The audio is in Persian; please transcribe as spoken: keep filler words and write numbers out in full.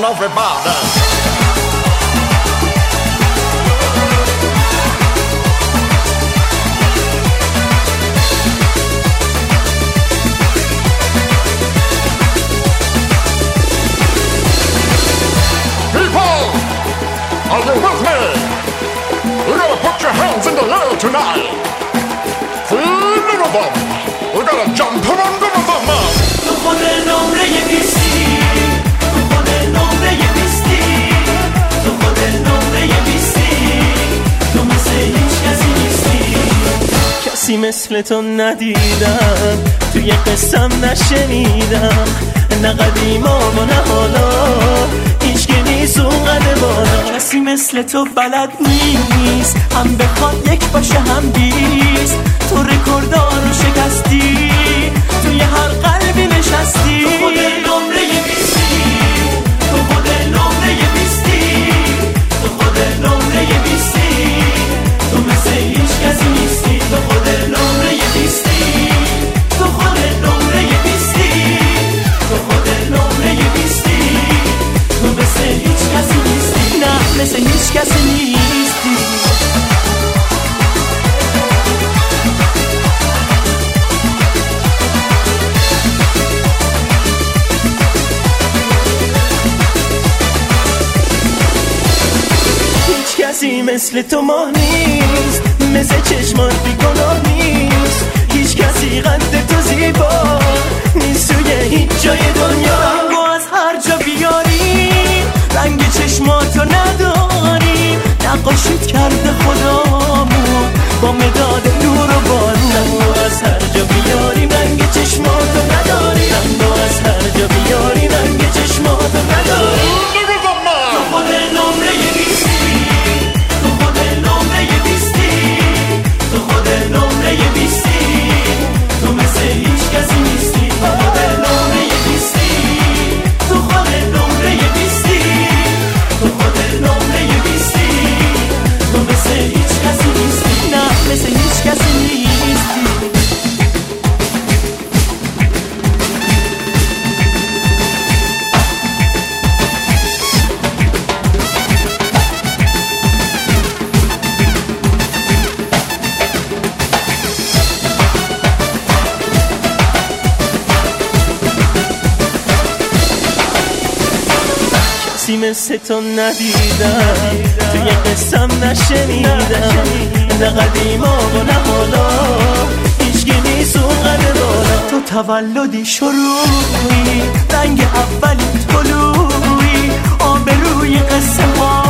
on everybody. Are you with me? You gotta put your hands in the air tonight. Feel the rhythm. We gotta jump around the rhythm, man. Tu خود نمره بیستی، tu خود نمره بیستی، tu خود نمره بیستی، تو مثل هیچ کسی نیستی. کسی مثل تو ندیدم، توی قصم نشنیدم، نه قدیمام و نه حالا هیچ که نیست اونقدر بالا. کسی مثل تو بلد نیست، هم بخواد یک باشه هم بیست. تو رکوردار رو شکستی، توی هر قلبی نشستی. تو خود نمره بیستی، تو خود نمره بیستی، تو خود نمره بیستی، تو مثل هیچ کسی نیستی. تو خود نمره بیستی، تو خود نمره بیستی، تو خود نمره بیستی، تو مثل هیچ کسی نیستی. نه مثل هیچ کسی نیستی. هیچ کسی مثل تو ماه نیست، مثل چشمات بیگناه نیست. هیچ کسی قد تو زیبا نیست توی هیچ جای دنیا. رنگو از هر جا بیاری، رنگ چشماتو نداری. نقاشیت کرده خدامون با مداد نور و بارون. رنگو از هر جا بیاری، رنگ چشماتو نداری. رنگو از هر جا بیاری، رنگ چشماتو نداری. تو خود نمره بیستی، تو خود نمره بیستی، تو خود نمره بیستی، تو مثل هیچ کسی نیستی. تو خود نمره بیستی، تو خود نمره بیستی، تو خود نمره بیستی، تو مثل هیچ کسی نیستی. نه مثل هیچ کسی نیستی. کسی مثل تو ندیدم، توی قصم نشنیدم، نه قدیما و نه حالا هیچ که نیست اونقدر بالا. تو تولدی شروعی، رنگ اولی طلوعی، آب روی قصه ها